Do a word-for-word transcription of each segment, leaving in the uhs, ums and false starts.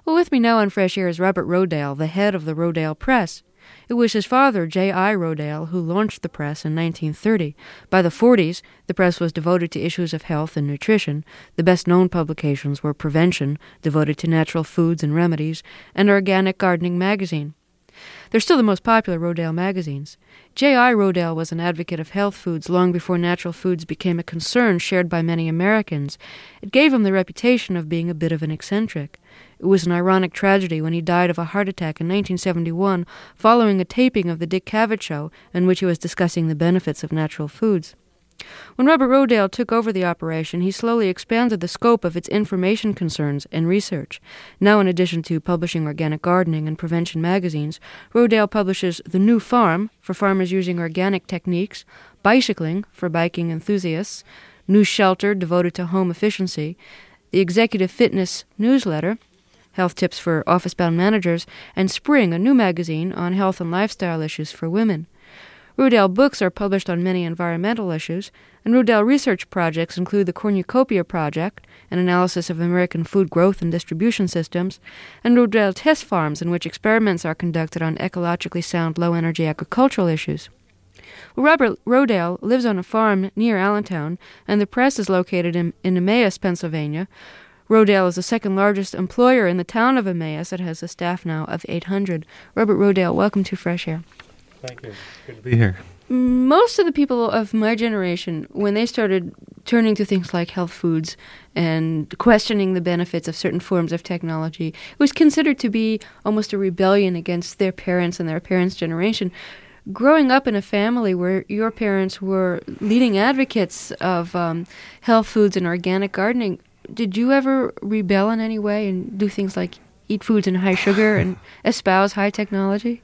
Well, with me now on Fresh Air is Robert Rodale, the head of the Rodale Press. It was his father, J I Rodale, who launched the press in nineteen thirty. By the forties, the press was devoted to issues of health and nutrition. The best-known publications were Prevention, devoted to natural foods and remedies, and Organic Gardening magazine. They're still the most popular Rodale magazines. J I Rodale was an advocate of health foods long before natural foods became a concern shared by many Americans. It gave him the reputation of being a bit of an eccentric. It was an ironic tragedy when he died of a heart attack in nineteen seventy-one following a taping of the Dick Cavett Show in which he was discussing the benefits of natural foods. When Robert Rodale took over the operation, he slowly expanded the scope of its information concerns and research. Now, in addition to publishing Organic Gardening and Prevention magazines, Rodale publishes The New Farm for farmers using organic techniques, Bicycling for biking enthusiasts, New Shelter devoted to home efficiency, the Executive Fitness newsletter, Health Tips for Office-Bound Managers, and Spring, a new magazine on health and lifestyle issues for women. Rodale books are published on many environmental issues, and Rodale research projects include the Cornucopia Project, an analysis of American food growth and distribution systems, and Rodale test farms in which experiments are conducted on ecologically sound low-energy agricultural issues. Well, Robert Rodale lives on a farm near Allentown, and the press is located in, in Emmaus, Pennsylvania. Rodale is the second largest employer in the town of Emmaus. It has a staff now of eight hundred. Robert Rodale, welcome to Fresh Air. Thank you. Good to be here. Most of the people of my generation, when they started turning to things like health foods and questioning the benefits of certain forms of technology, it was considered to be almost a rebellion against their parents and their parents' generation. Growing up in a family where your parents were leading advocates of um, health foods and organic gardening, did you ever rebel in any way and do things like eat foods in high sugar and espouse high technology?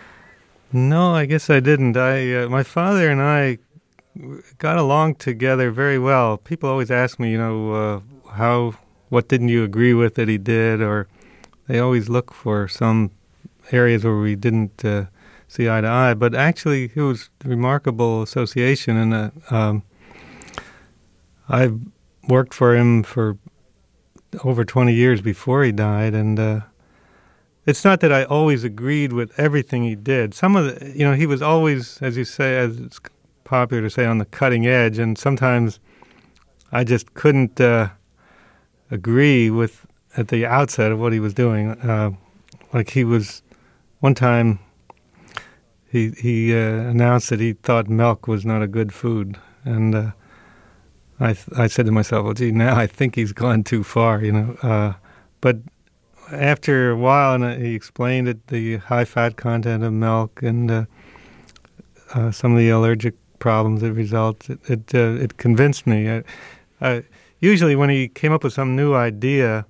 No, I guess I didn't. I, uh, my father and I got along together very well. People always ask me, you know, uh, how, what didn't you agree with that he did? Or they always look for some areas where we didn't uh, see eye to eye. But actually, it was a remarkable association. And uh, um, I've worked for him for over twenty years before he died, and uh, it's not that I always agreed with everything he did. Some of the, you know, he was always, as you say, as it's popular to say, on the cutting edge, and sometimes I just couldn't uh, agree with at the outset of what he was doing. Uh, like he was, one time, he he uh, announced that he thought milk was not a good food, and uh, I th- I said to myself, well, gee, now I think he's gone too far, you know. Uh, but after a while, and uh, he explained it, the high-fat content of milk and uh, uh, some of the allergic problems that result, it it, uh, it convinced me. I, I, usually when he came up with some new idea,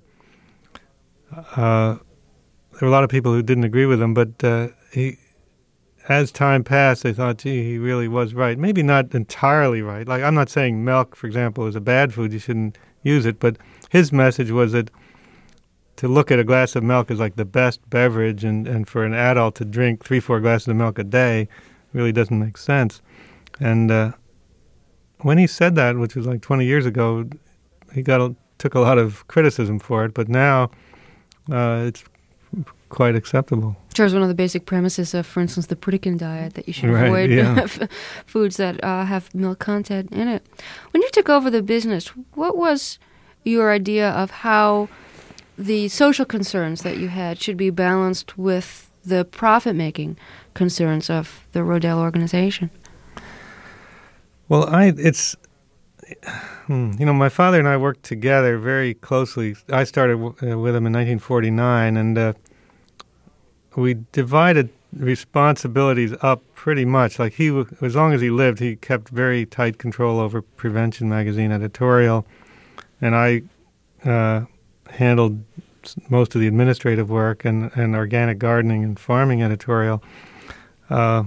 uh, there were a lot of people who didn't agree with him, but uh, he, as time passed, they thought, gee, he really was right. Maybe not entirely right. Like, I'm not saying milk, for example, is a bad food, you shouldn't use it, but his message was that to look at a glass of milk as like the best beverage, and, and for an adult to drink three, four glasses of milk a day really doesn't make sense. And uh, when he said that, which was like twenty years ago, he got a, took a lot of criticism for it, but now uh, it's quite acceptable. Sure, was one of the basic premises of, for instance, the Pritikin diet, that you should right, avoid yeah. foods that uh, have milk content in it. When you took over the business, what was your idea of how the social concerns that you had should be balanced with the profit-making concerns of the Rodale organization? Well, I it's, you know, my father and I worked together very closely. I started w- uh, with him in nineteen forty-nine, and uh, we divided responsibilities up pretty much. Like he, w- as long as he lived, he kept very tight control over Prevention magazine editorial, and I uh, handled most of the administrative work and, and organic gardening and farming editorial. Uh,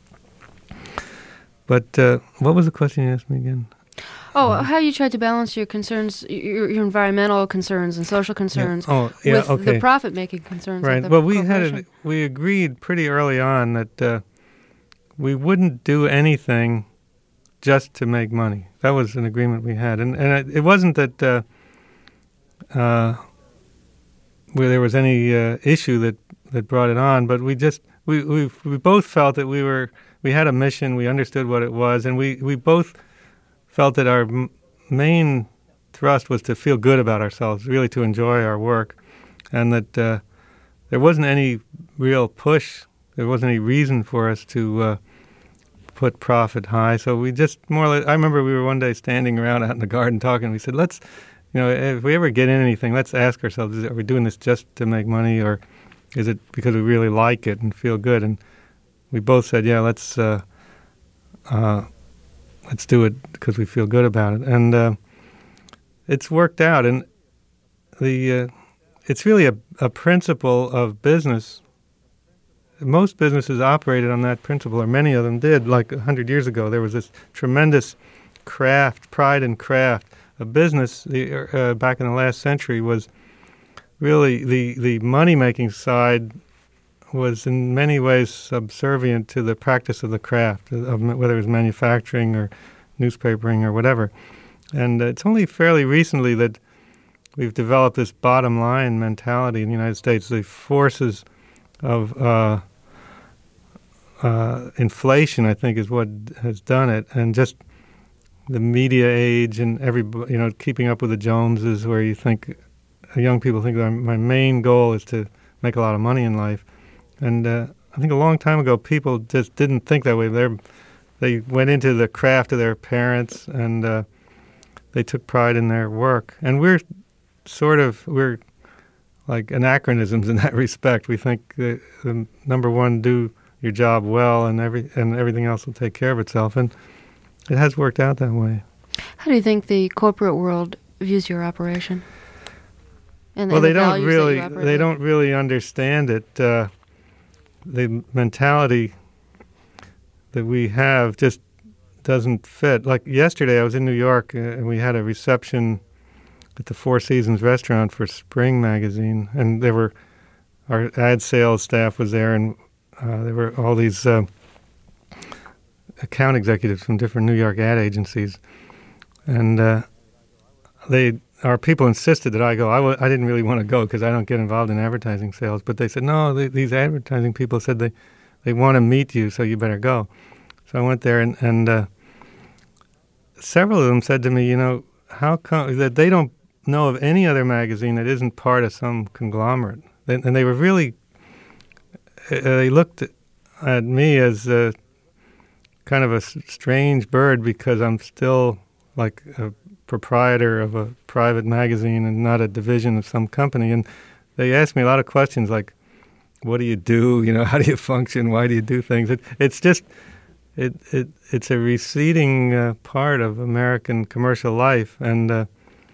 but uh, what was the question you asked me again? Oh, um, how you tried to balance your concerns, your, your environmental concerns and social concerns yeah. Oh, yeah, with okay. the profit-making concerns right. of the Well, we corporation. had a, we agreed pretty early on that uh, we wouldn't do anything just to make money. That was an agreement we had, and and it, it wasn't that uh, uh, where there was any uh, issue that, that brought it on, but we just we, we we both felt that we were we had a mission, we understood what it was, and we, we both felt that our m- main thrust was to feel good about ourselves, really to enjoy our work, and that uh, there wasn't any real push, there wasn't any reason for us to uh, put profit high. So we just more or less, I remember we were one day standing around out in the garden talking, we said, let's, you know, if we ever get in anything, let's ask ourselves, is, are we doing this just to make money, or is it because we really like it and feel good? And we both said, yeah, let's uh, uh, let's do it because we feel good about it. And uh, it's worked out. And the uh, it's really a, a principle of business. Most businesses operated on that principle, or many of them did. Like a hundred years ago, there was this tremendous craft, pride in craft. A business the, uh, back in the last century was really the, the money-making side was in many ways subservient to the practice of the craft, of whether it was manufacturing or newspapering or whatever. And uh, it's only fairly recently that we've developed this bottom line mentality in the United States. The forces of uh, uh, inflation, I think, is what has done it, and just the media age and every you know keeping up with the Joneses, where you think young people think that my main goal is to make a lot of money in life. And uh, I think a long time ago, people just didn't think that way. They they went into the craft of their parents, and uh, they took pride in their work. And we're sort of we're like anachronisms in that respect. We think that, um, number one, do your job well, and every and everything else will take care of itself. And it has worked out that way. How do you think the corporate world views your operation? And, well, and they the don't really that they don't really understand it. Uh, the mentality that we have just doesn't fit. Like yesterday, I was in New York, uh, and we had a reception at the Four Seasons restaurant for Spring magazine, and there were our ad sales staff was there, and uh, there were all these uh, account executives from different New York ad agencies, and uh, they our people insisted that I go. I w- I didn't really want to go because I don't get involved in advertising sales, but they said, no, they, these advertising people said they, they want to meet you, so you better go. So I went there, and, and uh, several of them said to me, you know, how come that they don't know of any other magazine that isn't part of some conglomerate. They, and they were really, uh, they looked at me as a, kind of a strange bird because I'm still like a proprietor of a private magazine and not a division of some company. And they asked me a lot of questions like, what do you do? You know, how do you function? Why do you do things? It, it's just, it, it it's a receding uh, part of American commercial life. And uh,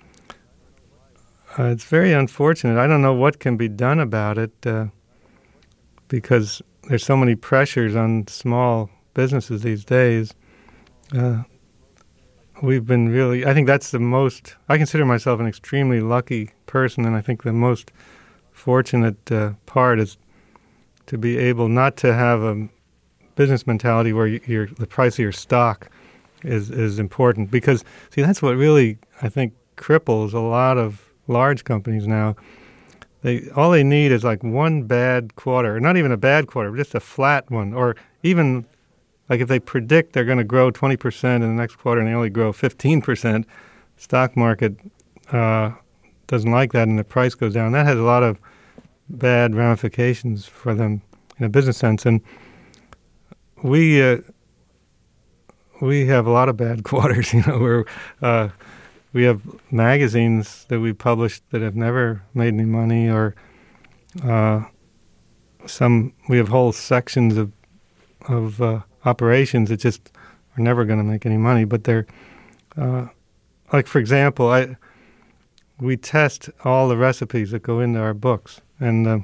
uh, it's very unfortunate. I don't know what can be done about it uh, because there's so many pressures on small businesses these days. Uh, We've been really, I think that's the most, I consider myself an extremely lucky person, and I think the most fortunate uh, part is to be able not to have a business mentality where you, your, the price of your stock is, is important. Because, see, that's what really, I think, cripples a lot of large companies now. They all they need is like one bad quarter, not even a bad quarter, just a flat one, or even like if they predict they're going to grow twenty percent in the next quarter and they only grow fifteen percent, stock market uh, doesn't like that and the price goes down. That has a lot of bad ramifications for them in a business sense. And we uh, we have a lot of bad quarters. You know, where uh, we have magazines that we published that have never made any money, or uh, some we have whole sections of of uh, operations that just are never going to make any money, but they're uh, like, for example, I we test all the recipes that go into our books, and uh,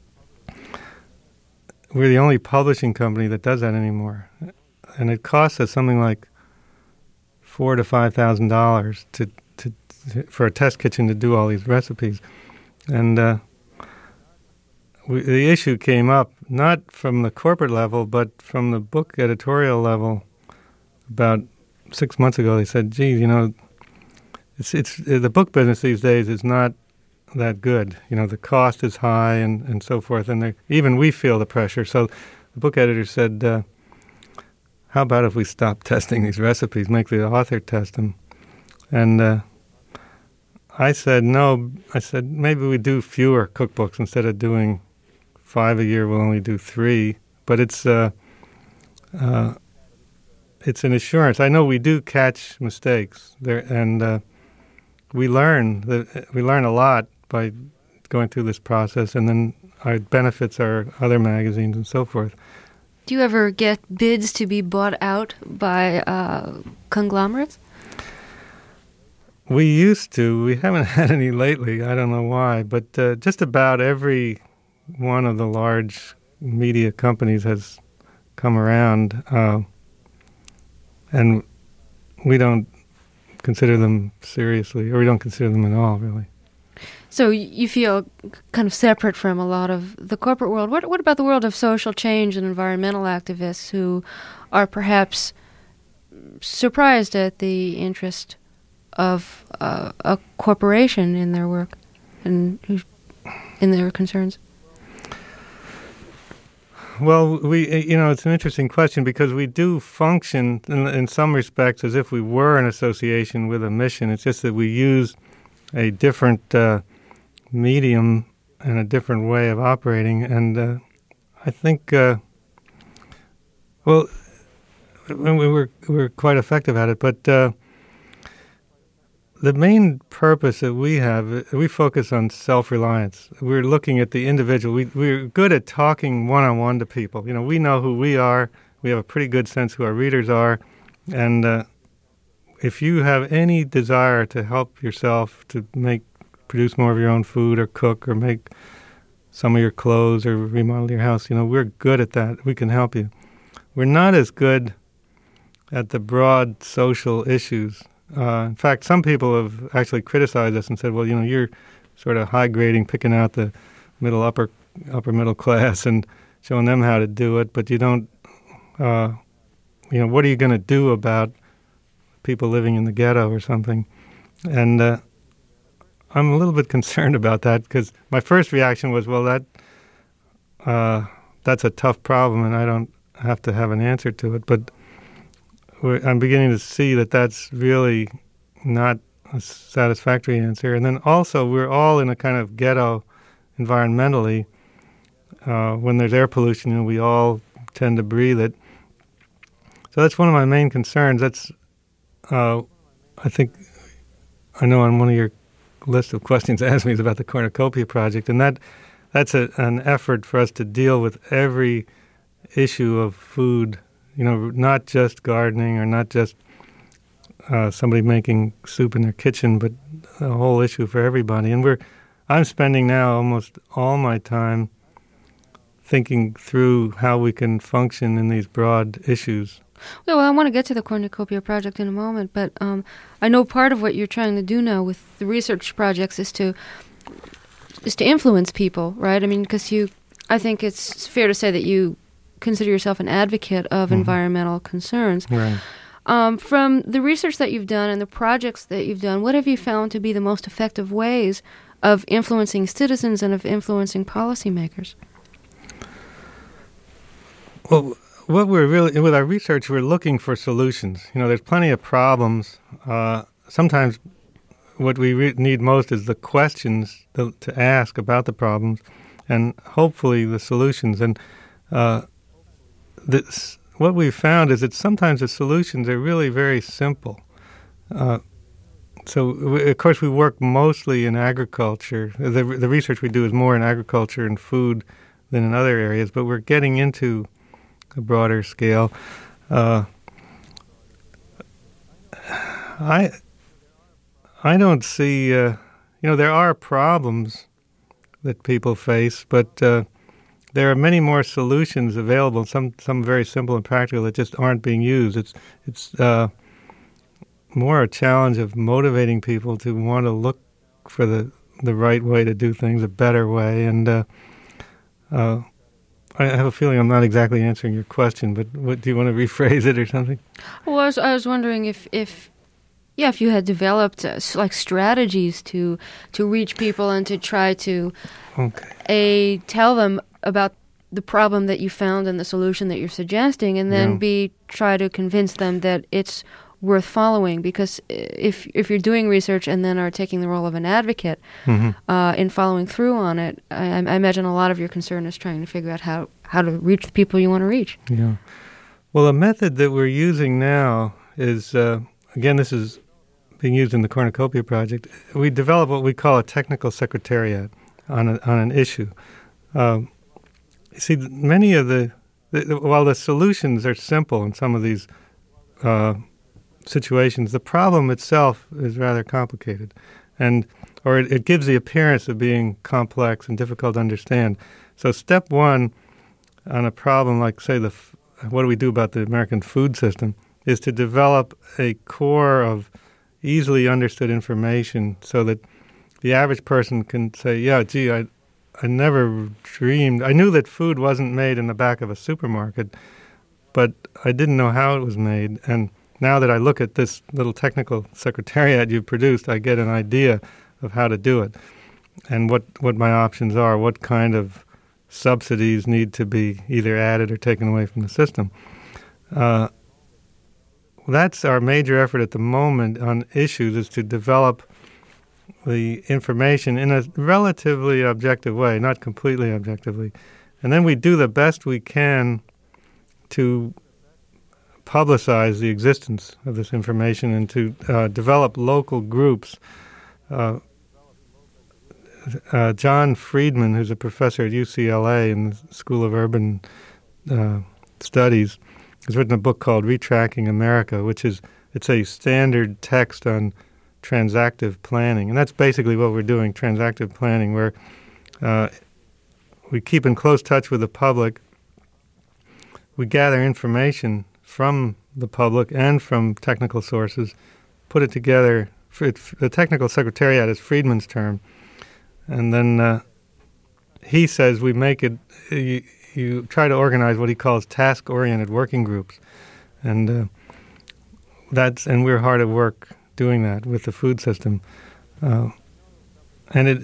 we're the only publishing company that does that anymore, and it costs us something like four to five thousand dollars to to for a test kitchen to do all these recipes, and uh, we, the issue came up not from the corporate level, but from the book editorial level. About six months ago, they said, "Gee, you know, it's it's the book business these days is not that good. You know, the cost is high and, and so forth, and even we feel the pressure. So the book editor said, uh, how about if we stop testing these recipes, make the author test them? And uh, I said, no. I said, maybe we do fewer cookbooks. Instead of doing five a year, we'll only do three. But it's uh, uh, it's an assurance. I know we do catch mistakes there, and uh, we learn that we learn a lot by going through this process, and then our benefits are other magazines and so forth. Do you ever get bids to be bought out by uh, conglomerates? We used to. We haven't had any lately. I don't know why, but uh, just about every one of the large media companies has come around, uh, and we don't consider them seriously, or we don't consider them at all, really. So you feel kind of separate from a lot of the corporate world. What what about the world of social change and environmental activists who are perhaps surprised at the interest of uh, a corporation in their work and in their concerns? Well, we you know, it's an interesting question because we do function in, in some respects as if we were an association with a mission. It's just that we use a different uh, medium and a different way of operating, and uh, I think, uh, well, we were we were quite effective at it. But uh, the main purpose that we have, we focus on self-reliance. We're looking at the individual. We we're good at talking one-on-one to people. You know, we know who we are. We have a pretty good sense who our readers are, and uh, if you have any desire to help yourself to make produce more of your own food or cook or make some of your clothes or remodel your house, you know, we're good at that. We can help you. We're not as good at the broad social issues. Uh, in fact, some people have actually criticized us and said, well, you know, you're sort of high grading, picking out the middle, upper, upper middle class and showing them how to do it, but you don't, uh, you know, what are you going to do about people living in the ghetto or something? And uh, I'm a little bit concerned about that because my first reaction was, well, that uh, that's a tough problem and I don't have to have an answer to it. But we're, I'm beginning to see that that's really not a satisfactory answer. And then also we're all in a kind of ghetto environmentally. Uh, when there's air pollution, you know, we all tend to breathe it. So that's one of my main concerns. That's Uh, I think I know on one of your list of questions asked me is about the Cornucopia Project, and that that's a, an effort for us to deal with every issue of food, you know, not just gardening or not just uh, somebody making soup in their kitchen, but a whole issue for everybody. And we're I'm spending now almost all my time thinking through how we can function in these broad issues. Well, I want to get to the Cornucopia Project in a moment, but um, I know part of what you're trying to do now with the research projects is to is to influence people, right? I mean, because you, I think it's fair to say that you consider yourself an advocate of mm-hmm. environmental concerns. Right. Um, from the research that you've done and the projects that you've done, what have you found to be the most effective ways of influencing citizens and of influencing policymakers? Well, what we're really, with our research, we're looking for solutions. You know, there's plenty of problems. Uh, sometimes what we re- need most is the questions to, to ask about the problems and hopefully the solutions. And uh, this, what we've found is that sometimes the solutions are really very simple. Uh, so, we, of course, we work mostly in agriculture. The, the research we do is more in agriculture and food than in other areas, but we're getting into a broader scale. Uh, I I don't see, uh, you know, there are problems that people face, but uh, there are many more solutions available, some some very simple and practical that just aren't being used. It's, it's uh, more a challenge of motivating people to want to look for the, the right way to do things, a better way, and uh, uh, I have a feeling I'm not exactly answering your question, but what, do you want to rephrase it or something? Well, I was, I was wondering if, if Yeah, if you had developed uh, s- like strategies to to reach people and to try to Okay. a tell them about the problem that you found and the solution that you're suggesting, and then Yeah. b try to convince them that it's worth following. Because i- if if you're doing research and then are taking the role of an advocate hmm uh, in following through on it, I, I imagine a lot of your concern is trying to figure out how how to reach the people you want to reach. Yeah. Well, a method that we're using now is, uh, again, this is being used in the Cornucopia Project. We develop what we call a technical secretariat on a, on an issue. Um, you see, th- many of the, the, the while the solutions are simple in some of these uh, situations, the problem itself is rather complicated, and or it, it gives the appearance of being complex and difficult to understand. So, step one on a problem like, say, the f- what do we do about the American food system, is to develop a core of easily understood information so that the average person can say, yeah, gee, I, I never dreamed. I knew that food wasn't made in the back of a supermarket, but I didn't know how it was made. And now that I look at this little technical secretariat you produced, I get an idea of how to do it and what, what my options are, what kind of subsidies need to be either added or taken away from the system. Uh, that's our major effort at the moment on issues, is to develop the information in a relatively objective way, not completely objectively. And then we do the best we can to publicize the existence of this information and to uh, develop local groups. Uh, uh, John Friedman, who's a professor at U C L A in the School of Urban uh, Studies, has written a book called Retracking America, which is, it's a standard text on transactive planning. And that's basically what we're doing, transactive planning, where uh, we keep in close touch with the public. We gather information from the public and from technical sources, put it together. It, the technical secretariat is Friedman's term. And then uh, he says we make it, you, you try to organize what he calls task-oriented working groups. And uh, that's and we're hard at work doing that with the food system. Uh, and it,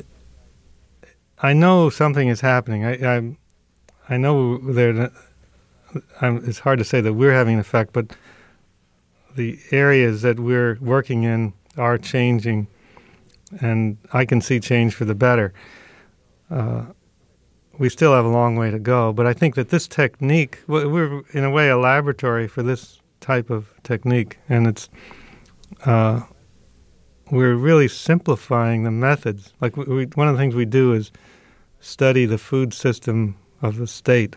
I know something is happening. I I, I know there. I'm, it's hard to say that we're having an effect, but the areas that we're working in are changing, and I can see change for the better. Uh, we still have a long way to go, but I think that this technique, we're in a way a laboratory for this type of technique, and it's uh, we're really simplifying the methods. Like we, we, one of the things we do is study the food system of the state.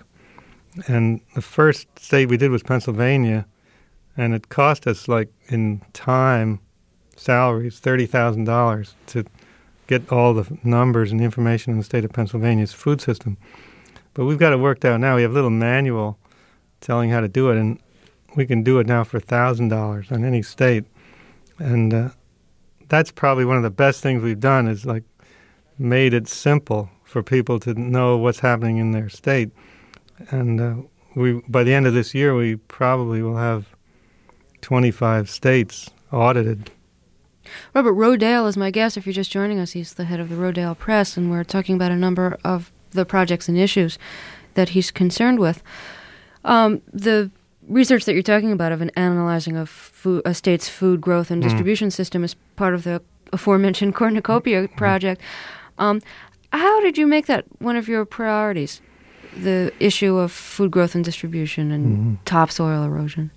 And the first state we did was Pennsylvania, and it cost us, like, in time, salaries, thirty thousand dollars to get all the numbers and information in the state of Pennsylvania's food system. But we've got it worked out now. We have a little manual telling how to do it, and we can do it now for one thousand dollars on any state. And uh, that's probably one of the best things we've done, is, like, made it simple for people to know what's happening in their state. And uh, we, by the end of this year, we probably will have twenty-five states audited. Robert Rodale is my guest. If you're just joining us, he's the head of the Rodale Press, and we're talking about a number of the projects and issues that he's concerned with. Um, the research that you're talking about of an analyzing of food, a state's food growth and distribution mm. system is part of the aforementioned Cornucopia project. Um, how did you make that one of your priorities, the issue of food growth and distribution and mm-hmm. topsoil erosion?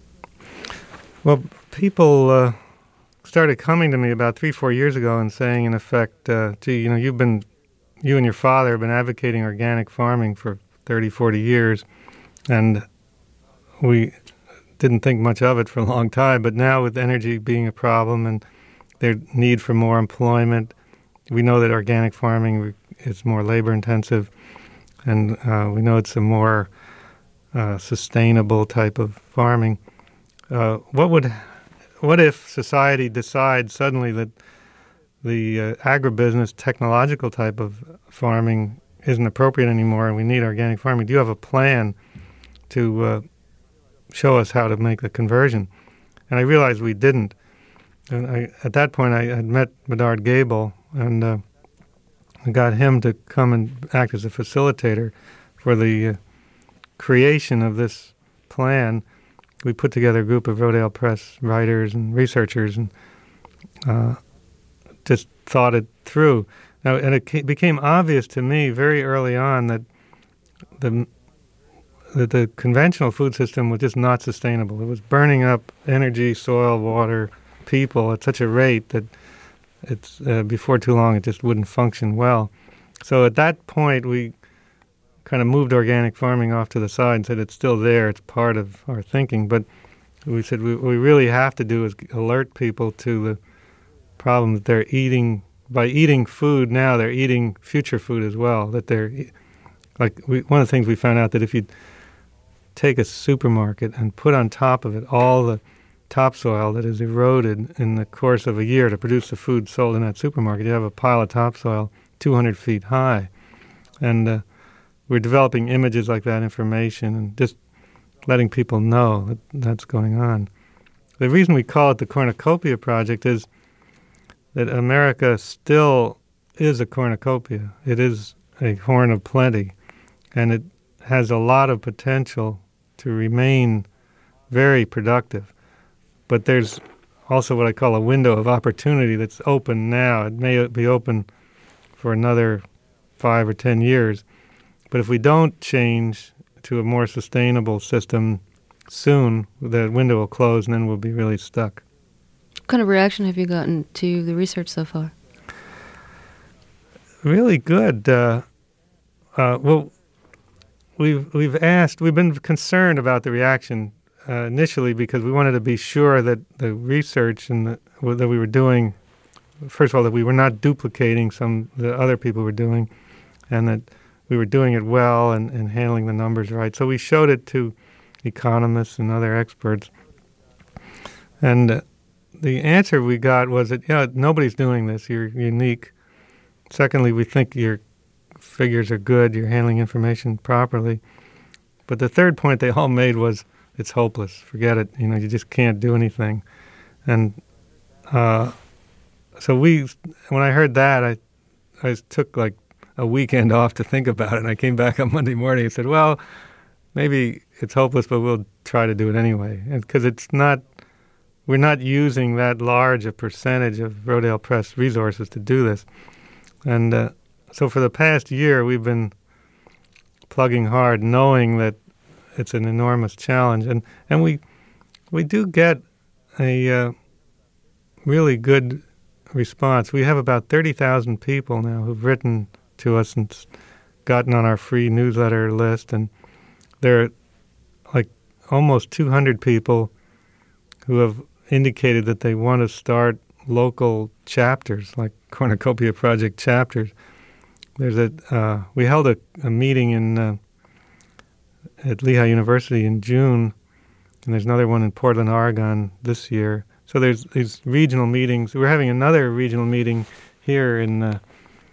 Well, people uh, started coming to me about three, four years ago and saying, in effect, uh, gee, you know, you've been, you and your father have been advocating organic farming for thirty, forty years, and we didn't think much of it for a long time, but now with energy being a problem and their need for more employment, we know that organic farming is more labor-intensive, and uh, we know it's a more uh, sustainable type of farming. Uh, what would, what if society decides suddenly that the uh, agribusiness technological type of farming isn't appropriate anymore and we need organic farming? Do you have a plan to uh, show us how to make the conversion? And I realized we didn't. And I, at that point, I had met Medard Gable, and uh, I got him to come and act as a facilitator for the uh, creation of this plan. We put together a group of Rodale Press writers and researchers and uh, just thought it through. Now, and it ca- became obvious to me very early on that the that the conventional food system was just not sustainable. It was burning up energy, soil, water, people at such a rate that it's uh, before too long it just wouldn't function well. So at that point, we kind of moved organic farming off to the side and said it's still there, it's part of our thinking. But we said we, what we really have to do is alert people to the problem that they're eating. By eating food now, they're eating future food as well. That they're like we, one of the things we found out that if you take a supermarket and put on top of it all the topsoil that is eroded in the course of a year to produce the food sold in that supermarket, you have a pile of topsoil two hundred feet high. And uh, we're developing images like that, information, and just letting people know that that's going on. The reason we call it the Cornucopia Project is that America still is a cornucopia. It is a horn of plenty, and it has a lot of potential to remain very productive. But there's also what I call a window of opportunity that's open now. It may be open for another five or ten years. But if we don't change to a more sustainable system soon, the window will close and then we'll be really stuck. What kind of reaction have you gotten to the research so far? Really good. Uh, uh, well, we've we've asked, we've been concerned about the reaction uh, initially because we wanted to be sure that the research and the, that we were doing, first of all, that we were not duplicating some the other people were doing, and that we were doing it well and, and handling the numbers right. So we showed it to economists and other experts. And uh, the answer we got was that, yeah, nobody's doing this. You're unique. Secondly, we think your figures are good. You're handling information properly. But the third point they all made was, it's hopeless. Forget it. You know, you just can't do anything. And uh, so we, when I heard that, I, I took like a weekend off to think about it. And I came back on Monday morning and said, well, maybe it's hopeless, but we'll try to do it anyway. Because it's not, we're not using that large a percentage of Rodale Press resources to do this. And uh, so for the past year, we've been plugging hard, knowing that it's an enormous challenge. And, and we we do get a uh, really good response. We have about thirty thousand people now who've written to us and gotten on our free newsletter list. And there are like almost two hundred people who have indicated that they want to start local chapters, like Cornucopia Project chapters. There's a uh, we held a, a meeting in uh, at Lehigh University in June, and there's another one in Portland, Oregon this year. So there's these regional meetings. We're having another regional meeting here in, uh,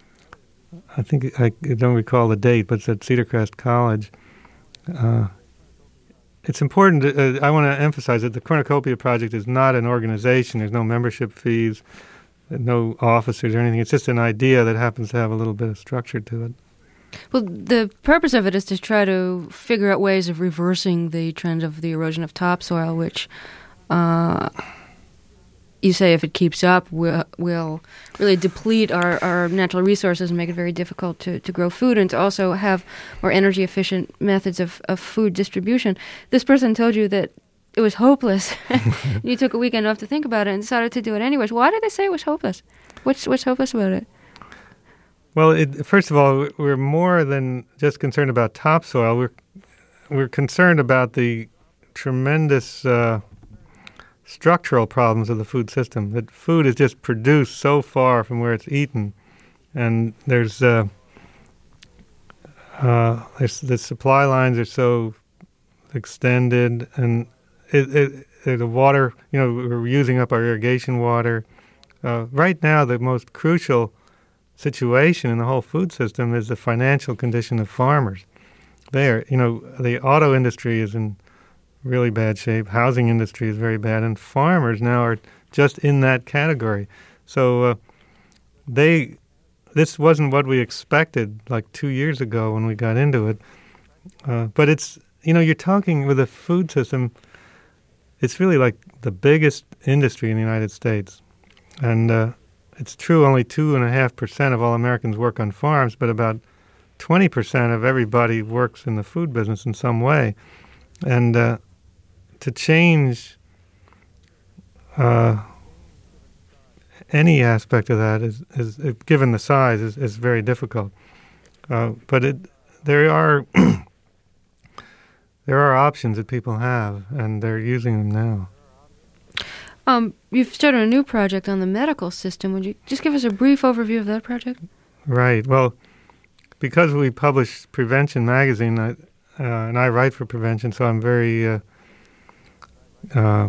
I think, I don't recall the date, but it's at Cedar Crest College. Uh, it's important, to, uh, I want to emphasize that the Cornucopia Project is not an organization. There's no membership fees, no officers or anything. It's just an idea that happens to have a little bit of structure to it. Well, the purpose of it is to try to figure out ways of reversing the trend of the erosion of topsoil, which uh, you say if it keeps up will, will really deplete our, our natural resources and make it very difficult to, to grow food, and to also have more energy-efficient methods of, of food distribution. This person told you that it was hopeless. You took a weekend off to think about it and decided to do it anyways. Why did they say it was hopeless? What's, what's hopeless about it? Well, it, first of all, we're more than just concerned about topsoil. We're we're concerned about the tremendous uh, structural problems of the food system. That food is just produced so far from where it's eaten, and there's uh, uh, there's the supply lines are so extended, and it, it, it, the water. You know, we're using up our irrigation water. Uh, right now, the most crucial situation in the whole food system is the financial condition of farmers. There, you know, the auto industry is in really bad shape. Housing industry is very bad, and farmers now are just in that category. So uh, they, this wasn't what we expected like two years ago when we got into it. Uh, but it's, you know, you're talking with a food system, it's really like the biggest industry in the United States. And uh, it's true only two and a half percent of all Americans work on farms, but about twenty percent of everybody works in the food business in some way. And uh, to change uh, any aspect of that is, is, is given the size, is, is very difficult. Uh, but it, there are there are options that people have, and they're using them now. Um, you've started a new project on the medical system. Would you just give us a brief overview of that project? Right. Well, because we publish Prevention magazine, I, uh, and I write for Prevention, so I'm very uh, uh,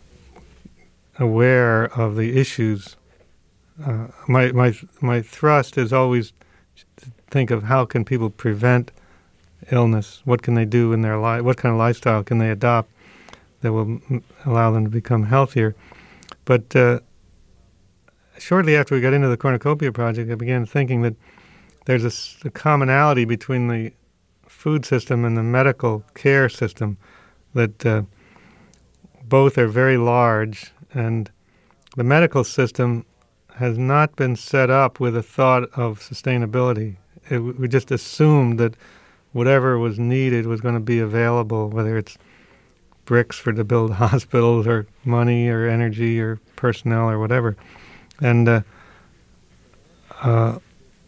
aware of the issues. Uh, my my my thrust is always to think of how can people prevent illness. What can they do in their life? What kind of lifestyle can they adopt that will m- allow them to become healthier? But uh, shortly after we got into the Cornucopia Project, I began thinking that there's a, a commonality between the food system and the medical care system, that uh, both are very large, and the medical system has not been set up with a thought of sustainability. It, we just assumed that whatever was needed was going to be available, whether it's bricks for to build hospitals or money or energy or personnel or whatever. And uh, uh,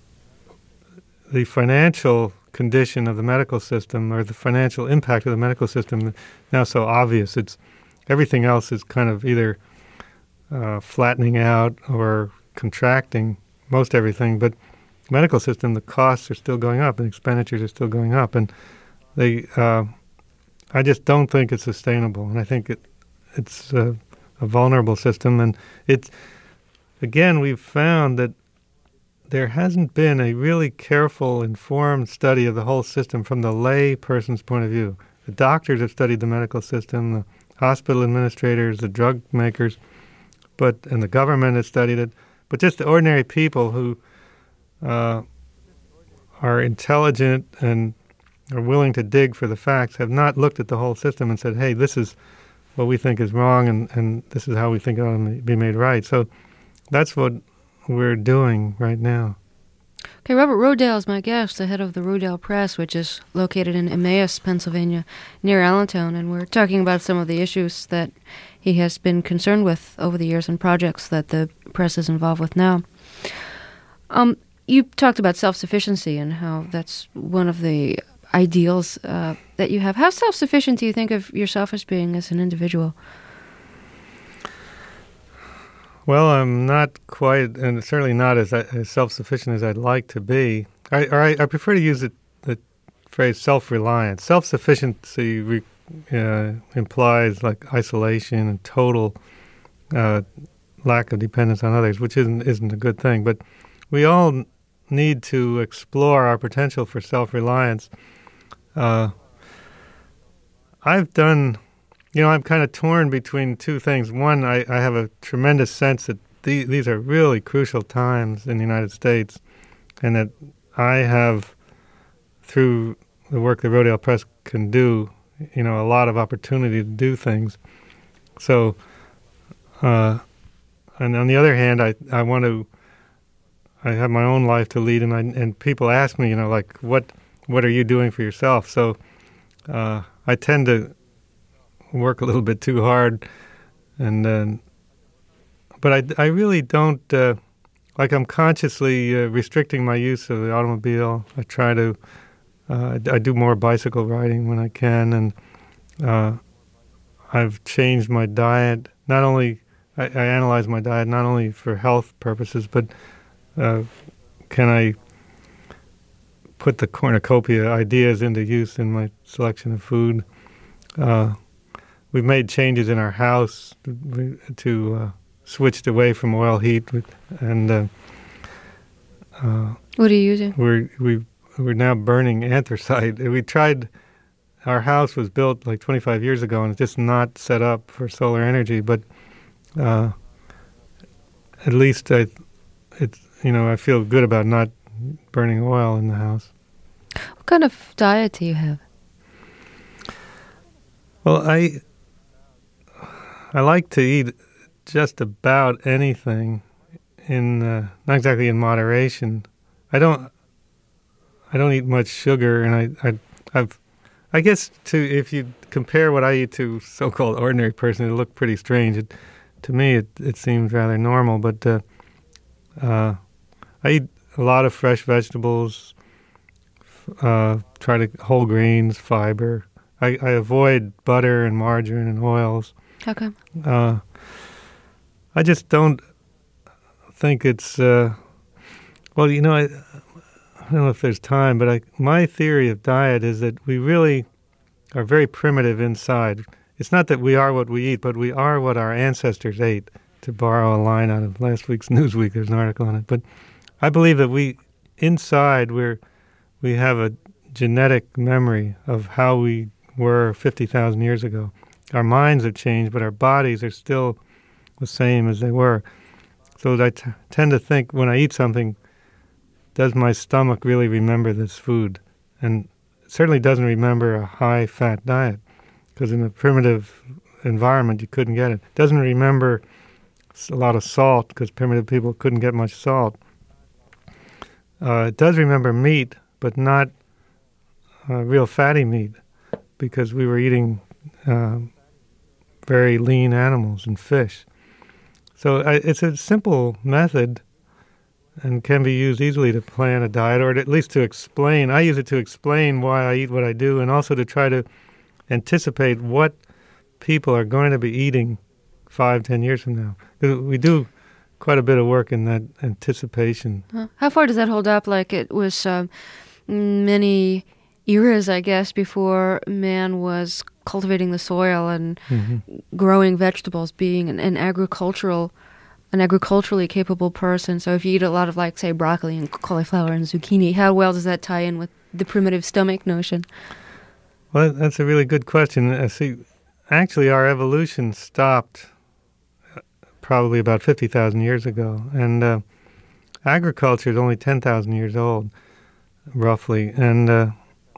the financial condition of the medical system, or the financial impact of the medical system, now so obvious. It's everything else is kind of either uh, flattening out or contracting, most everything. But medical system, the costs are still going up and expenditures are still going up, and they. Uh, I just don't think it's sustainable, and I think it it's a, a vulnerable system. And it's again, we've found that there hasn't been a really careful, informed study of the whole system from the lay person's point of view. The doctors have studied the medical system, the hospital administrators, the drug makers, but and the government has studied it. But just the ordinary people who uh, are intelligent and are willing to dig for the facts have not looked at the whole system and said, hey, this is what we think is wrong, and, and this is how we think it ought to be made right. So that's what we're doing right now. Okay, Robert Rodale is my guest, the head of the Rodale Press, which is located in Emmaus, Pennsylvania, near Allentown, and we're talking about some of the issues that he has been concerned with over the years and projects that the press is involved with now. Um, you talked about self-sufficiency and how that's one of the ideals uh, that you have. How self-sufficient do you think of yourself as being as an individual? Well, I'm not quite, and certainly not as, as self-sufficient as I'd like to be. I, or I, I prefer to use the, the phrase self-reliance. Self-sufficiency re, uh, implies like isolation and total uh, lack of dependence on others, which isn't isn't a good thing. But we all need to explore our potential for self-reliance. Uh, I've done... You know, I'm kind of torn between two things. One, I, I have a tremendous sense that the, these are really crucial times in the United States, and that I have, through the work that Rodale Press can do, you know, a lot of opportunity to do things. So, uh, and on the other hand, I, I want to, I have my own life to lead, and I, and people ask me, you know, like, what what are you doing for yourself? So uh, I tend to work a little bit too hard, and uh, but I, I really don't uh, like I'm consciously uh, restricting my use of the automobile. I try to uh, I do more bicycle riding when I can, and uh, I've changed my diet. Not only I, I analyze my diet not only for health purposes, but uh, can I put the cornucopia ideas into use in my selection of food? Uh, We've made changes in our house to, to uh, switched away from oil heat, and uh, uh, what are you using? We're we we're now burning anthracite. We tried. Our house was built like twenty-five years ago, and it's just not set up for solar energy. But uh, at least I, it's you know I feel good about not burning oil in the house. What kind of diet do you have? Well, I I like to eat just about anything, in uh, not exactly in moderation. I don't I don't eat much sugar, and I I I've I guess to if you compare what I eat to so-called ordinary person, it look pretty strange. It, to me, it it seems rather normal, but uh, uh, I eat a lot of fresh vegetables. Uh, try to whole grains, fiber. I, I avoid butter and margarine and oils. How come? Uh, I just don't think it's, uh, well, you know, I, I don't know if there's time, but I, my theory of diet is that we really are very primitive inside. It's not that we are what we eat, but we are what our ancestors ate, to borrow a line out of last week's Newsweek. There's an article on it. But I believe that we, inside, we're, we have a genetic memory of how we were fifty thousand years ago. Our minds have changed, but our bodies are still the same as they were. So I t- tend to think when I eat something, does my stomach really remember this food? And it certainly doesn't remember a high-fat diet, because in a primitive environment, you couldn't get it. It doesn't remember a lot of salt, because primitive people couldn't get much salt. Uh, it does remember meat, but not uh, real fatty meat, because we were eating uh, very lean animals and fish. So I, it's a simple method and can be used easily to plan a diet, or at least to explain. I use it to explain why I eat what I do, and also to try to anticipate what people are going to be eating five, ten years from now. 'Cause we do quite a bit of work in that anticipation. Huh. How far does that hold up? Like it was um, many eras, I guess, before man was cultivating the soil and Mm-hmm. growing vegetables, being an, an agricultural, an agriculturally capable person. So if you eat a lot of, like, say, broccoli and cauliflower and zucchini, how well does that tie in with the primitive stomach notion? Well, that's a really good question. Uh, see, actually, our evolution stopped probably about fifty thousand years ago, and uh, agriculture is only ten thousand years old, roughly. And uh,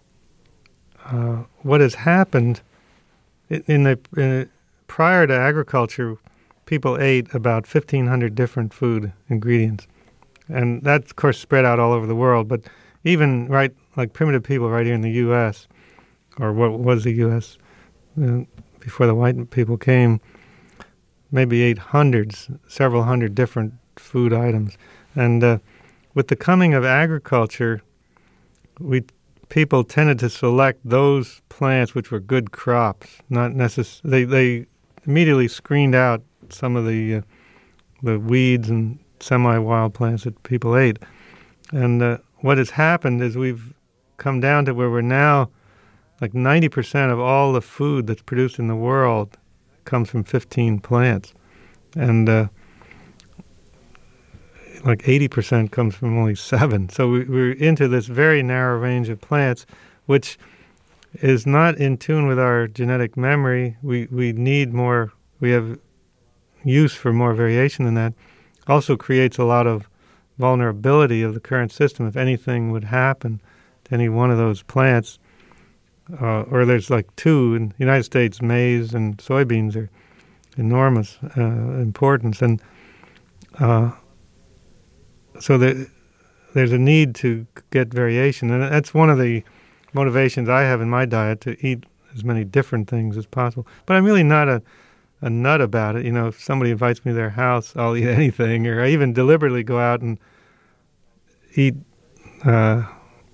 uh, what has happened in the in, prior to agriculture, people ate about fifteen hundred different food ingredients, and that, of course, spread out all over the world. But even right, like primitive people right here in the U S, or what was the U S uh, before the white people came, maybe ate hundreds, several hundred different food items. And uh, with the coming of agriculture, we people tended to select those plants which were good crops. Not necess- They they immediately screened out some of the uh, the weeds and semi-wild plants that people ate. And uh, what has happened is we've come down to where we're now, like ninety percent of all the food that's produced in the world comes from fifteen plants. And uh, like eighty percent comes from only seven. So we, we're into this very narrow range of plants, which is not in tune with our genetic memory. We, we need more, we have use for more variation than that. Also creates a lot of vulnerability of the current system. If anything would happen to any one of those plants, uh, or there's like two in the United States, maize and soybeans are enormous uh, importance. And uh, so there, there's a need to get variation. And that's one of the motivations I have in my diet, to eat as many different things as possible. But I'm really not a, a nut about it. You know, if somebody invites me to their house, I'll eat anything. Or I even deliberately go out and eat uh,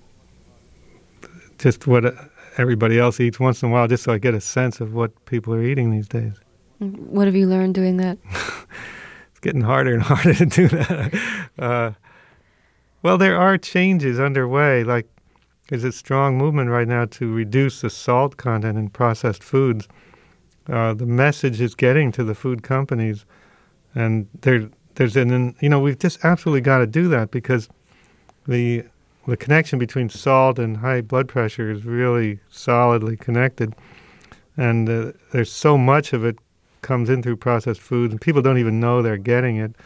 just what everybody else eats once in a while, just so I get a sense of what people are eating these days. What have you learned doing that? It's getting harder and harder to do that. Uh, well, there are changes underway. Like, there's a strong movement right now to reduce the salt content in processed foods. Uh, the message is getting to the food companies, and there, there's an, you know, we've just absolutely got to do that, because the the connection between salt and high blood pressure is really solidly connected, and uh, there's so much of it comes in through processed foods, and people don't even know they're getting it.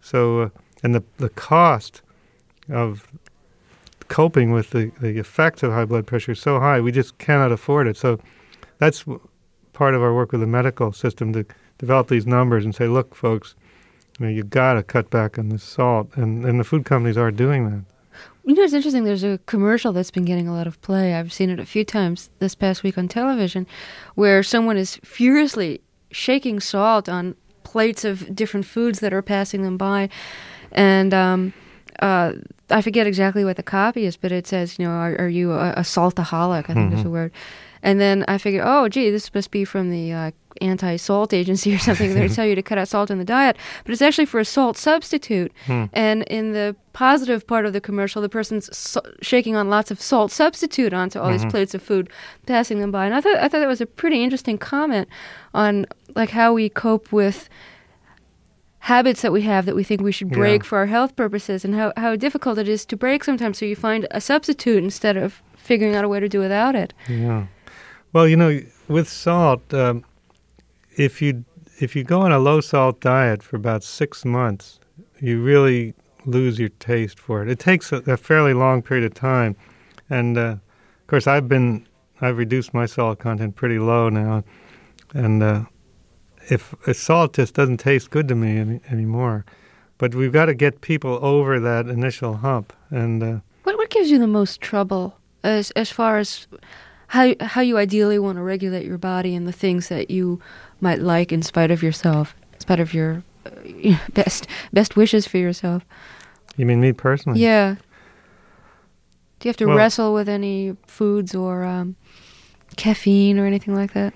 So, uh, and the the cost of coping with the, the effects of high blood pressure is so high, we just cannot afford it. So that's w- part of our work with the medical system, to develop these numbers and say, look, folks, you know, you've got to cut back on the salt. And, and the food companies are doing that. You know, it's interesting. There's a commercial that's been getting a lot of play. I've seen it a few times this past week on television, where someone is furiously shaking salt on plates of different foods that are passing them by. And um, uh, I forget exactly what the copy is, but it says, you know, are, are you a, a saltaholic? I think Mm-hmm. is the word. And then I figured, oh, gee, this must be from the uh, anti-salt agency or something. They tell you to cut out salt in the diet. But it's actually for a salt substitute. Hmm. And in the positive part of the commercial, the person's so- shaking on lots of salt substitute onto all Mm-hmm. these plates of food, passing them by. And I thought I thought that was a pretty interesting comment on like how we cope with habits that we have that we think we should break Yeah. for our health purposes, and how, how difficult it is to break sometimes. So you find a substitute instead of figuring out a way to do without it. Yeah. Well, you know, with salt, um, if you if you go on a low salt diet for about six months, you really lose your taste for it. It takes a, a fairly long period of time, and uh, of course, I've been I've reduced my salt content pretty low now, and uh, if, if salt just doesn't taste good to me any, anymore, but we've got to get people over that initial hump, and uh, What what gives you the most trouble as as far as how how you ideally want to regulate your body and the things that you might like in spite of yourself, in spite of your uh, best best wishes for yourself? you mean me personally? Yeah. Do you have to Well- wrestle with any foods or um, caffeine or anything like that?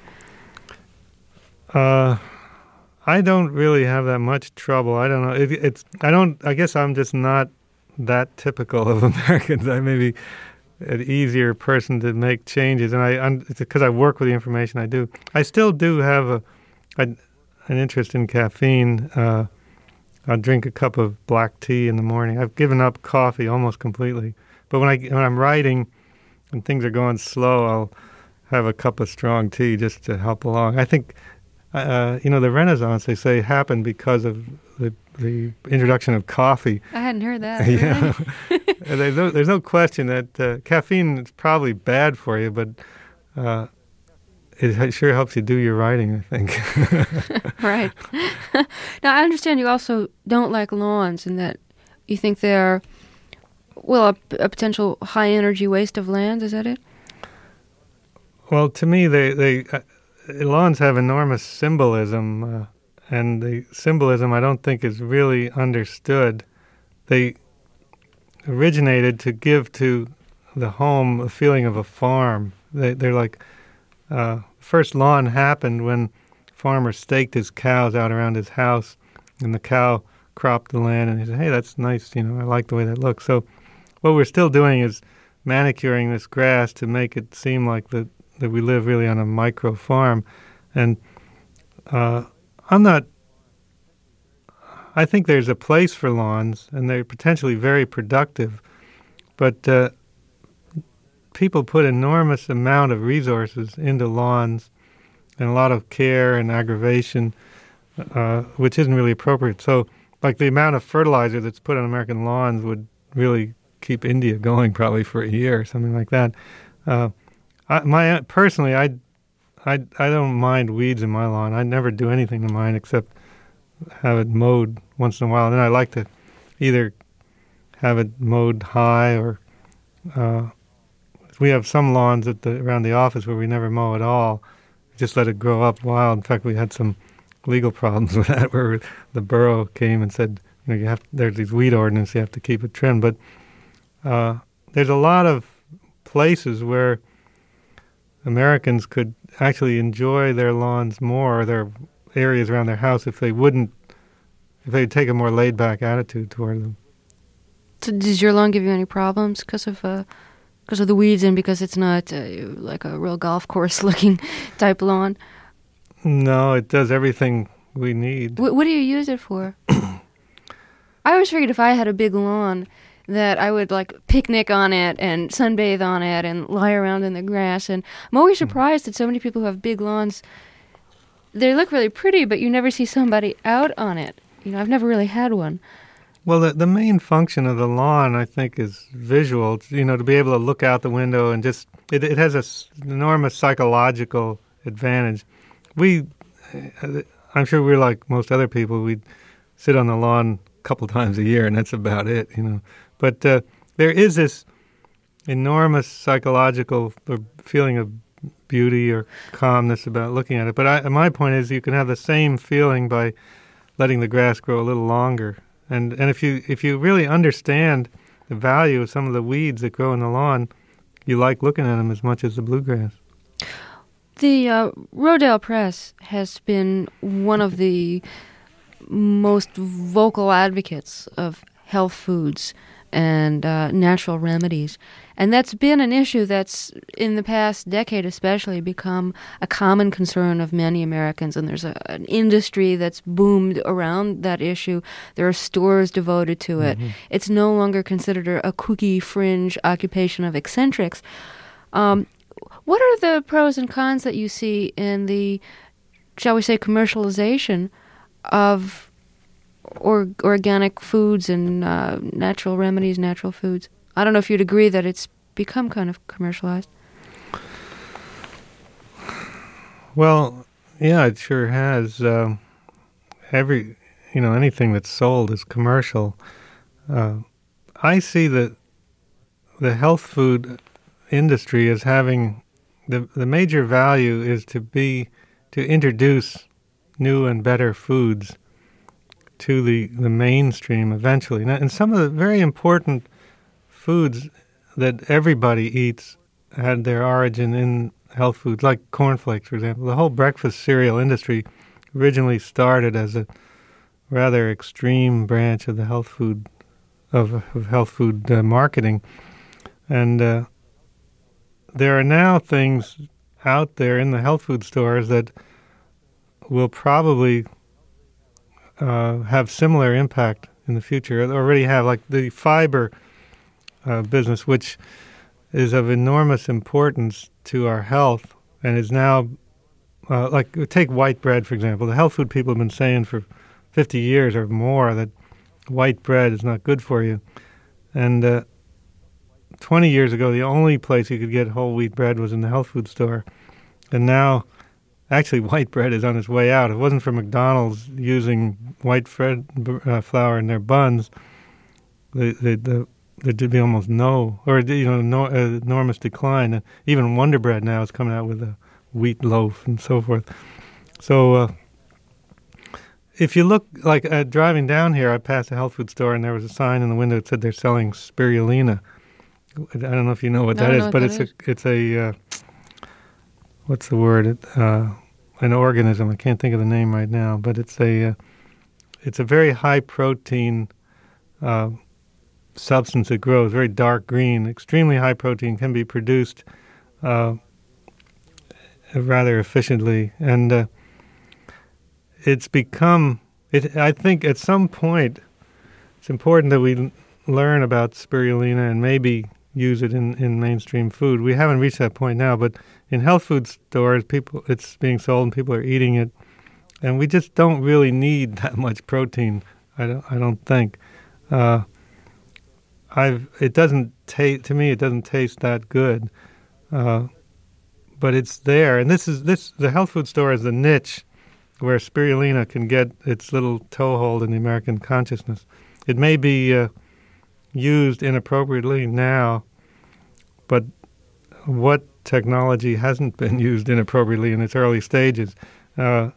Uh, I don't really have that much trouble. I don't know. It, it's. I don't. I guess I'm just not that typical of Americans. I may be an easier person to make changes, and I. I'm, it's because I work with the information I do. I still do have a, a an interest in caffeine. Uh, I'll drink a cup of black tea in the morning. I've given up coffee almost completely. But when I when I'm writing and things are going slow, I'll have a cup of strong tea just to help along. I think. Uh, you know, the Renaissance, they say, happened because of the the introduction of coffee. I hadn't heard that. Yeah. Really? And there's, no, there's no question that uh, caffeine is probably bad for you, but uh, it sure helps you do your writing, I think. Right. Now, I understand you also don't like lawns and that you think they're, well, a, a potential high-energy waste of land. Is that it? Well, to me, they... they uh, lawns have enormous symbolism, uh, and the symbolism I don't think is really understood. They originated to give to the home a feeling of a farm. They, they're like, uh, first lawn happened when farmer staked his cows out around his house, and the cow cropped the land, and he said, hey, that's nice, you know, I like the way that looks. So what we're still doing is manicuring this grass to make it seem like the that we live really on a micro farm. And uh, I'm not, I think there's a place for lawns, and they're potentially very productive, but uh, people put enormous amount of resources into lawns and a lot of care and aggravation, uh, which isn't really appropriate. So, like, the amount of fertilizer that's put on American lawns would really keep India going probably for a year or something like that. Uh, I, my personally, I, I, I don't mind weeds in my lawn. I never do anything to mine except have it mowed once in a while. And then I like to either have it mowed high or uh, we have some lawns at the around the office where we never mow at all. Just let it grow up wild. In fact, we had some legal problems with that where the borough came and said, you know, you have there's these weed ordinances, you have to keep it trimmed. But uh, there's a lot of places where Americans could actually enjoy their lawns more, or their areas around their house, if they wouldn't, if they'd take a more laid-back attitude toward them. So does your lawn give you any problems because of uh, because of the weeds and because it's not uh, like a real golf course-looking type lawn? No, it does everything we need. What, what do you use it for? I always figured if I had a big lawn that I would like picnic on it and sunbathe on it and lie around in the grass. And I'm always surprised that so many people who have big lawns, they look really pretty, but you never see somebody out on it. you know, I've never really had one. Well, the, the main function of the lawn, I think, is visual. It's, you know, to be able to look out the window and just, it, it has an enormous psychological advantage. We, I'm sure we're like most other people, we sit on the lawn a couple times a year and that's about it, you know. But uh, there is this enormous psychological feeling of beauty or calmness about looking at it. But I, my point is you can have the same feeling by letting the grass grow a little longer. And and if you if you really understand the value of some of the weeds that grow in the lawn, you like looking at them as much as the bluegrass. The uh, Rodale Press has been one of the most vocal advocates of health foods and uh, natural remedies. And that's been an issue that's, in the past decade especially, become a common concern of many Americans. And there's a, an industry that's boomed around that issue. There are stores devoted to it. Mm-hmm. It's no longer considered a kooky fringe occupation of eccentrics. Um, what are the pros and cons that you see in the, shall we say, commercialization of or, organic foods and uh, natural remedies, natural foods? I don't know if you'd agree that it's become kind of commercialized. Well, yeah, it sure has. Um, every, you know, anything that's sold is commercial. Uh, I see that the health food industry as having the the major value is to be to introduce new and better foods to the, the mainstream eventually. Now, and some of the very important foods that everybody eats had their origin in health foods, like cornflakes, for example. The whole breakfast cereal industry originally started as a rather extreme branch of the health food of, of health food uh, marketing, and uh, there are now things out there in the health food stores that will probably uh, have similar impact in the future. They already have, like the fiber uh, business, which is of enormous importance to our health, and is now, uh, like, take white bread, for example. The health food people have been saying for fifty years or more that white bread is not good for you. And uh, twenty years ago, the only place you could get whole wheat bread was in the health food store. And now, actually, white bread is on its way out. If it wasn't for McDonald's using white bread, uh, flour in their buns, the, the, the there'd be almost no, or you know, no, uh, enormous decline. And even Wonder Bread now is coming out with a wheat loaf and so forth. So uh, if you look, like uh, driving down here, I passed a health food store and there was a sign in the window that said they're selling spirulina. I don't know if you know what that is, but it's a, it's a, uh, what's the word? Uh, an organism. I can't think of the name right now, but it's a, uh, it's a very high protein uh, substance that grows, very dark green, extremely high protein, can be produced uh, rather efficiently, and uh, it's become. It. I think at some point, it's important that we l- learn about spirulina and maybe use it in, in mainstream food. We haven't reached that point now, but in health food stores, people it's being sold and people are eating it, and we just don't really need that much protein. I don't. I don't think. Uh, I've. It doesn't taste to me. It doesn't taste that good, uh, but it's there. And this is this. The health food store is the niche where spirulina can get its little toehold in the American consciousness. It may be uh, used inappropriately now, but what technology hasn't been used inappropriately in its early stages? Uh,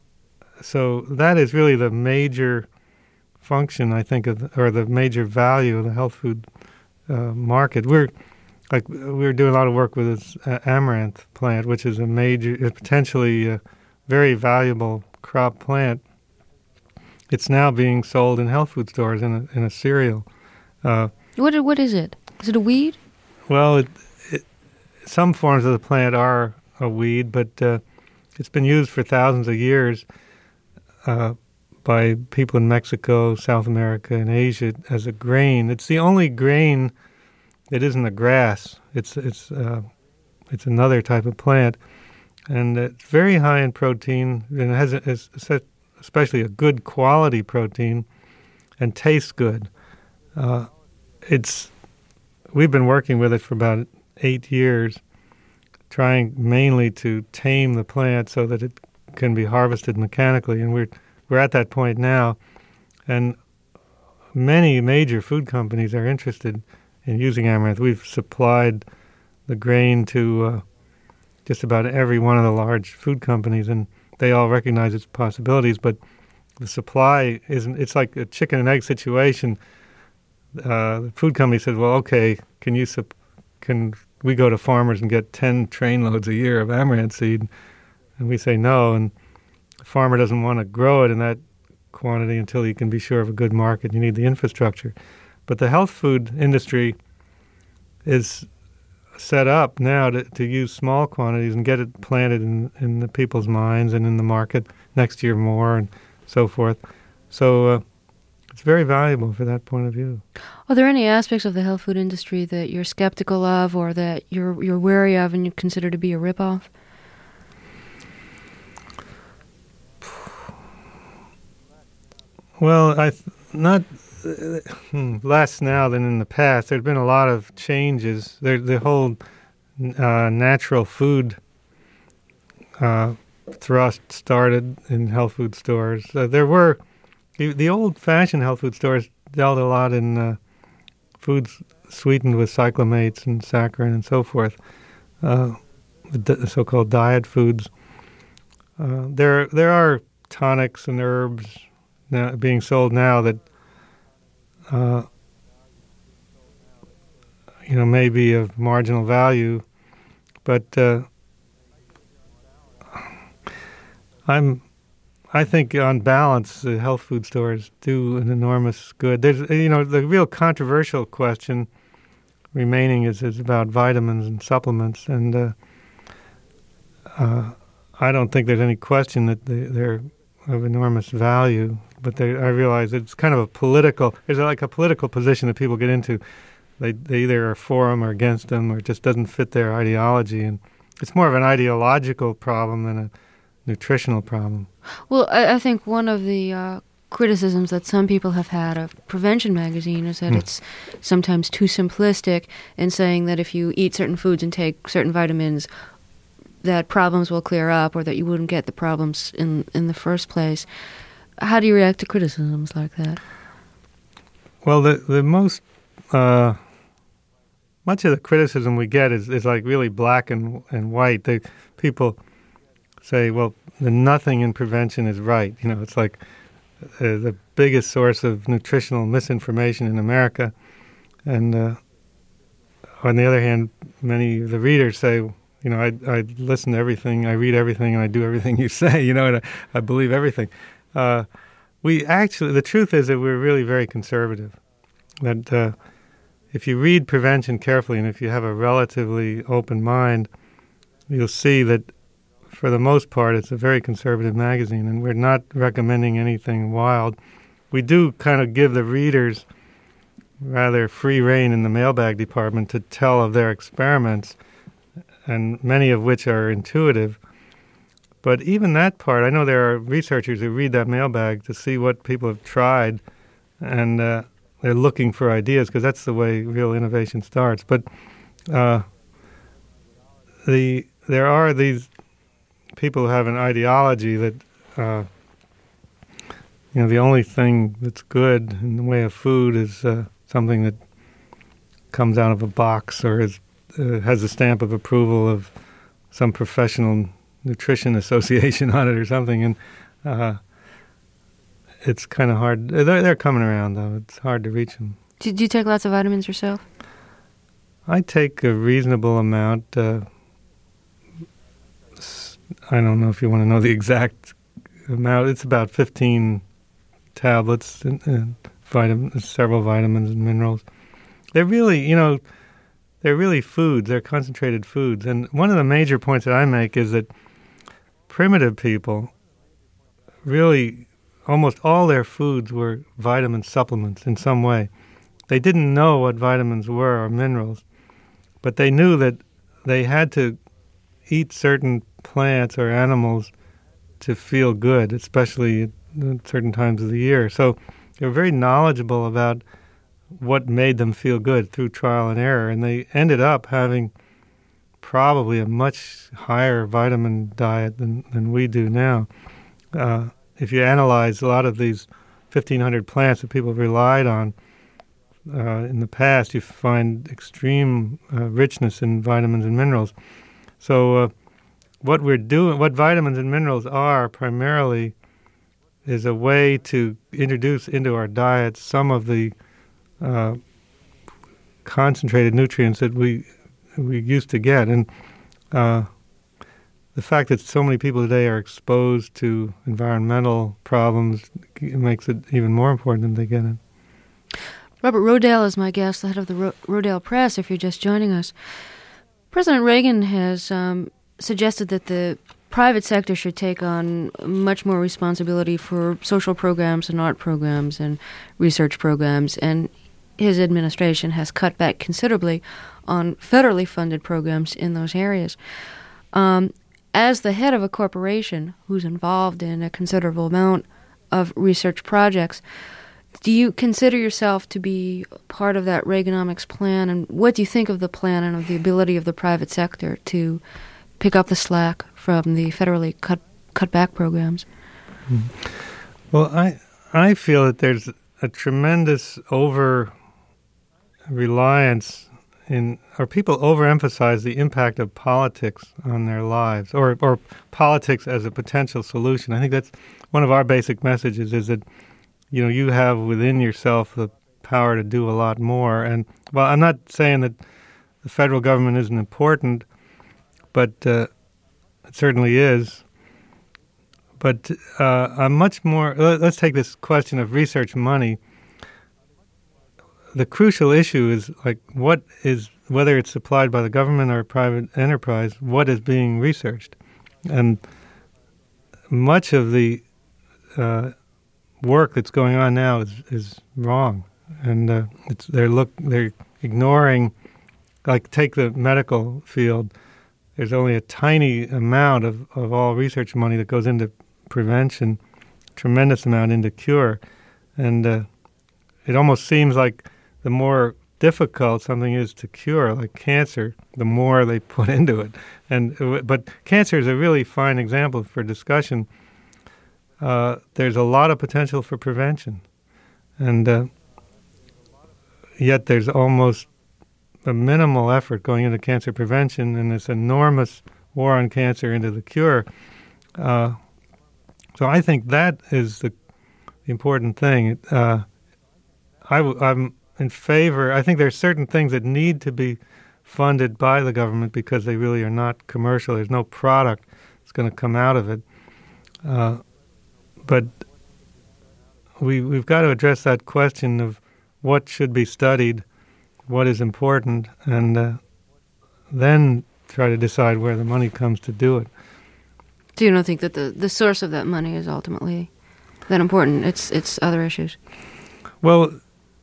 so that is really the major function, I think, of the, or the major value of the health food uh, market. We're like we're doing a lot of work with this uh, amaranth plant, which is a major, potentially uh, very valuable crop plant. It's now being sold in health food stores in a, in a cereal. Uh, what what is it? Is it a weed? Well, it, it, some forms of the plant are a weed, but uh, it's been used for thousands of years uh, by people in Mexico, South America, and Asia as a grain. It's the only grain that isn't a grass. It's it's uh, it's another type of plant, and it's very high in protein, and it has a, a set especially a good quality protein, and tastes good. Uh, it's we've been working with it for about eight years, trying mainly to tame the plant so that it can be harvested mechanically, and we're we're at that point now, and many major food companies are interested in using amaranth. We've supplied the grain to uh, just about every one of the large food companies, and they all recognize its possibilities, but the supply isn't, it's like a chicken and egg situation. Uh, the food company said, well, okay, can you, sup- can we go to farmers and get ten train loads a year of amaranth seed? And we say no, and the farmer doesn't want to grow it in that quantity until he can be sure of a good market. You need the infrastructure. But the health food industry is set up now to, to use small quantities and get it planted in, in the people's minds and in the market next year more and so forth. So uh, it's very valuable for that point of view. Are there any aspects of the health food industry that you're skeptical of or that you're you're wary of and you consider to be a ripoff? Well, I th- not uh, less now than in the past. There's been a lot of changes. There, the whole uh, natural food uh, thrust started in health food stores. Uh, there were the, the old-fashioned health food stores dealt a lot in uh, foods sweetened with cyclamates and saccharin and so forth, uh, the, the so-called diet foods. Uh, there, there are tonics and herbs now being sold now that uh, you know may be of marginal value, but uh, I'm I think on balance the health food stores do an enormous good. There's you know the real controversial question remaining is is about vitamins and supplements, and uh, uh, I don't think there's any question that they, they're of enormous value. But they, I realize it's kind of a political, there's like a political position that people get into. They they either are for them or against them, or it just doesn't fit their ideology. And it's more of an ideological problem than a nutritional problem. Well, I, I think one of the uh, criticisms that some people have had of Prevention Magazine is that mm. it's sometimes too simplistic in saying that if you eat certain foods and take certain vitamins, that problems will clear up or that you wouldn't get the problems in, in the first place. How do you react to criticisms like that? Well, the the most uh, much of the criticism we get is, is like really black and and white. They, people say, well, the nothing in prevention is right. You know, it's like uh, the biggest source of nutritional misinformation in America. And uh, on the other hand, many of the readers say, you know, I I listen to everything, I read everything, and I do everything you say. You know, and I, I believe everything. Uh, we actually, the truth is that we're really very conservative. That uh, if you read prevention carefully and if you have a relatively open mind, you'll see that for the most part it's a very conservative magazine, and we're not recommending anything wild. We do kind of give the readers rather free rein in the mailbag department to tell of their experiments, and many of which are intuitive. But even that part, I know there are researchers who read that mailbag to see what people have tried, and uh, they're looking for ideas because that's the way real innovation starts. But uh, the there are these people who have an ideology that uh, you know the only thing that's good in the way of food is uh, something that comes out of a box or is, uh, has a stamp of approval of some professional nutrition association on it or something, and uh, it's kind of hard. They're, they're coming around, though. It's hard to reach them. Do, do you take lots of vitamins yourself? I take a reasonable amount. Uh, I don't know if you want to know the exact amount. It's about fifteen tablets and, and vitamins, several vitamins and minerals. They're really, you know, they're really foods. They're concentrated foods. And one of the major points that I make is that primitive people really, almost all their foods were vitamin supplements in some way. They didn't know what vitamins were or minerals, but they knew that they had to eat certain plants or animals to feel good, especially at certain times of the year. So they were very knowledgeable about what made them feel good through trial and error, and they ended up having probably a much higher vitamin diet than, than we do now. Uh, if you analyze a lot of these fifteen hundred plants that people relied on uh, in the past, you find extreme uh, richness in vitamins and minerals. So uh, what we're doing, what vitamins and minerals are primarily, is a way to introduce into our diet some of the uh, concentrated nutrients that we we used to get. And uh, the fact that so many people today are exposed to environmental problems makes it even more important that they get it. Robert Rodale is my guest, the head of the Ro- Rodale Press, if you're just joining us. President Reagan has um, suggested that the private sector should take on much more responsibility for social programs and art programs and research programs, and his administration has cut back considerably on federally funded programs in those areas. Um, as the head of a corporation who's involved in a considerable amount of research projects, do you consider yourself to be part of that Reaganomics plan, and what do you think of the plan and of the ability of the private sector to pick up the slack from the federally cut cut back programs? Well, I I feel that there's a tremendous over reliance in, or people overemphasize the impact of politics on their lives, or or politics as a potential solution. I think that's one of our basic messages, is that, you know, you have within yourself the power to do a lot more. And, well, I'm not saying that the federal government isn't important, but uh, it certainly is. But uh, I'm much more, let's take this question of research money. The crucial issue is, like, what is, whether it's supplied by the government or private enterprise, what is being researched? And much of the uh, work that's going on now is, is wrong. And uh, it's, they're look they're ignoring, like, take the medical field. There's only a tiny amount of, of all research money that goes into prevention, tremendous amount into cure. And uh, it almost seems like the more difficult something is to cure, like cancer, the more they put into it. And but cancer is a really fine example for discussion. Uh, there's a lot of potential for prevention, and uh, yet there's almost a minimal effort going into cancer prevention, and this enormous war on cancer into the cure. Uh, so I think that is the important thing. Uh, I w- I'm in favor. I think there are certain things that need to be funded by the government because they really are not commercial. There's no product that's going to come out of it. Uh, but we, we've got to address that question of what should be studied, what is important, and uh, then try to decide where the money comes to do it. Do you don't think that the, the source of that money is ultimately that important? It's it's other issues. Well,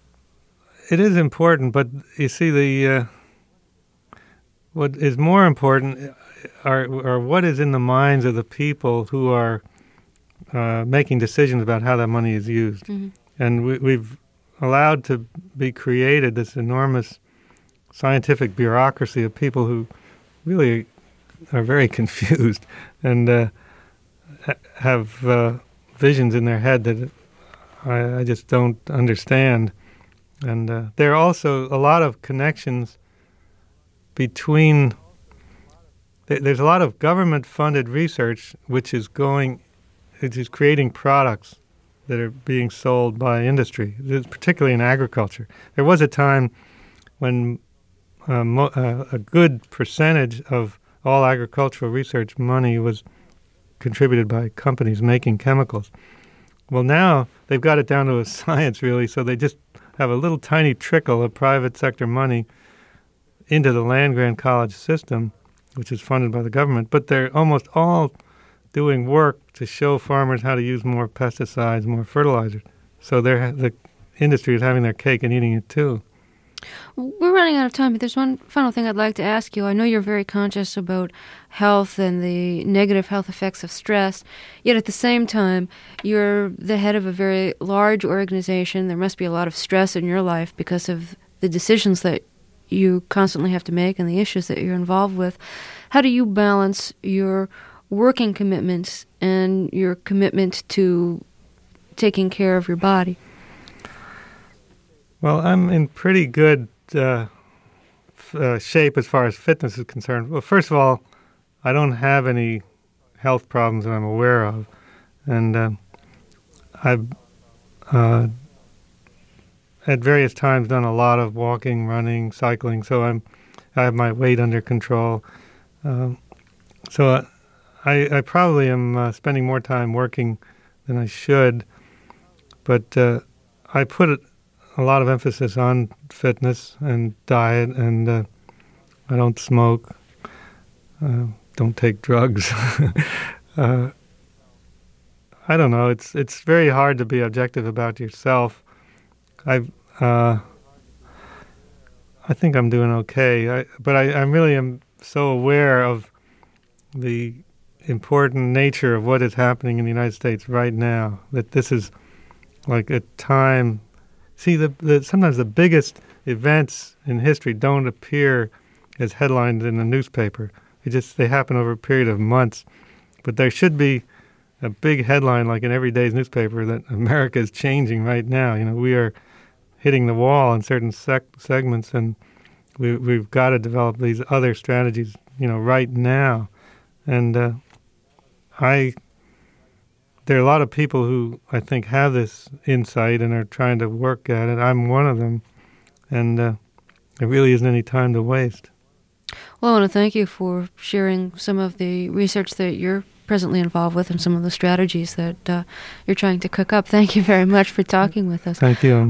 it is important, but you see, the uh, what is more important are, are what is in the minds of the people who are uh, making decisions about how that money is used. Mm-hmm. And we, we've allowed to be created this enormous scientific bureaucracy of people who really are very confused and uh, have uh, visions in their head that I, I just don't understand. And uh, there are also a lot of connections between, th- there's a lot of government-funded research which is going, which is creating products that are being sold by industry, particularly in agriculture. There was a time when uh, mo- uh, a good percentage of all agricultural research money was contributed by companies making chemicals. Well, now they've got it down to a science, really, so they just have a little tiny trickle of private sector money into the land-grant college system, which is funded by the government, but they're almost all doing work to show farmers how to use more pesticides, more fertilizers. So they're, the industry is having their cake and eating it too. We're running out of time, but there's one final thing I'd like to ask you. I know you're very conscious about health and the negative health effects of stress, yet at the same time, you're the head of a very large organization. There must be a lot of stress in your life because of the decisions that you constantly have to make and the issues that you're involved with. How do you balance your working commitments and your commitment to taking care of your body? Well, I'm in pretty good uh, f- uh, shape as far as fitness is concerned. Well, first of all, I don't have any health problems that I'm aware of, and uh, I've uh, at various times done a lot of walking, running, cycling. So I'm I have my weight under control. Um, so uh, I, I probably am uh, spending more time working than I should, but uh, I put it. a lot of emphasis on fitness and diet, and uh, I don't smoke, uh, don't take drugs. uh, I don't know. It's it's very hard to be objective about yourself. I uh, I think I'm doing okay, I, but I, I really am so aware of the important nature of what is happening in the United States right now, that this is like a time. See, the, the sometimes the biggest events in history don't appear as headlines in the newspaper. It just they happen over a period of months. But there should be a big headline, like in every day's newspaper, that America is changing right now. You know, we are hitting the wall in certain sec- segments, and we, we've got to develop these other strategies, you know, right now. And uh, I. There are a lot of people who I think have this insight and are trying to work at it. I'm one of them, and uh, there really isn't any time to waste. Well, I want to thank you for sharing some of the research that you're presently involved with and some of the strategies that uh, you're trying to cook up. Thank you very much for talking with us. Thank you.